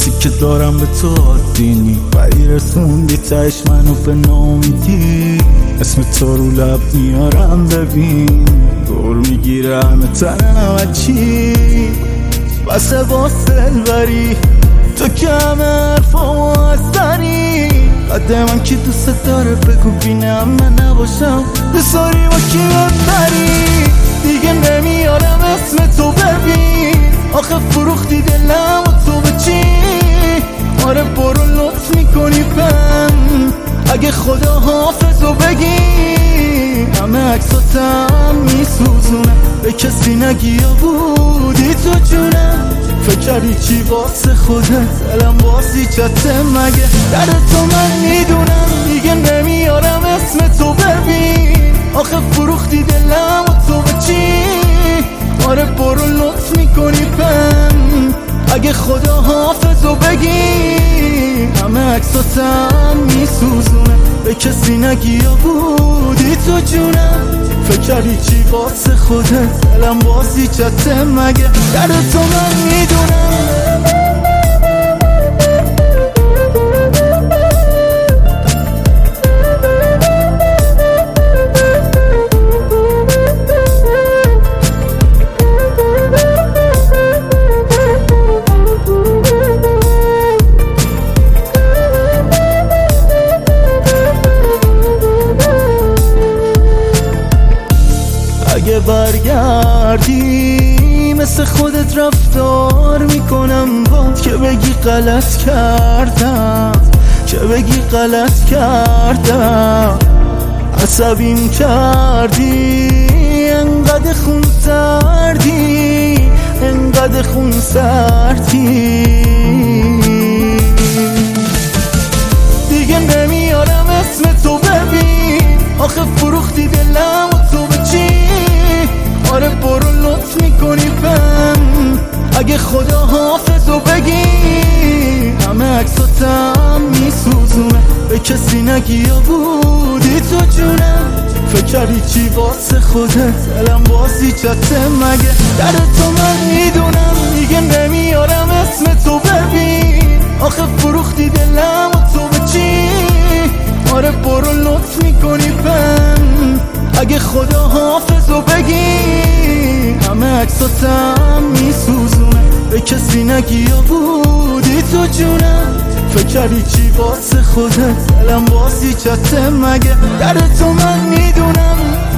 حسی که دارم به تو عادی ولی رسوندی تهش منو به ناامیدی. اسم تو رو لب میارم ببین دور میگیره همه تنم چی بسه با دلبری تو که همه حرفامو از داری. قد من کی دوست داره بگو بینم من نباشم بساری با کی ببری. دیگه نمیارم اسم تو ببین آخه فروختی دلم و تو به چی. آره برو لطف میکنی پن اگه خدا حافظو بگی. همه عکساتم میسوزونه به کسی نگی یا بودی تو جونم. فکر کردی چی واسه خودت دلم بازی چته مگه در تو من میدونم. دیگه نمیارم اسم تو ببین آخه فروختی دلم و تو به چی. آره برو لطف میکنی پن اگه خدا حافظو بگی. همه عکساتم میسوزونه به کسی نگی یا بودی تو جونم. فکر کردی چی واسه خودت دلم بازی چته مگه در تو من میدونم. اگه برگردی مثل خودت رفتار میکنم باد که بگی غلط کردم که بگی غلط کردم. عصبیم کردی انقدر خون سردی انقدر خون سردی. دیگه نمیارم اسم تو ببین آخه فروختی دلم و تو به چی. آره برو لطف میکنی پن اگه خدا حافظو بگی. همه عکساتم میسوزونه به کسی نگی یا بودی تو جونم. فکر کردی چی واسه خودت دلم بازی چته مگه در تو من میدونم. دیگه نمیارم اسم تو ببین آخه فروختی دلم و تو به چی. آره برو لطف میکنی پن اگه خدا حافظو بگی. همه عکساتم میسوزونه به کسی نگی یا بودی تو جونم. فکر کردی چی واسه خودت دلم بازی چته مگه در تو من میدونم.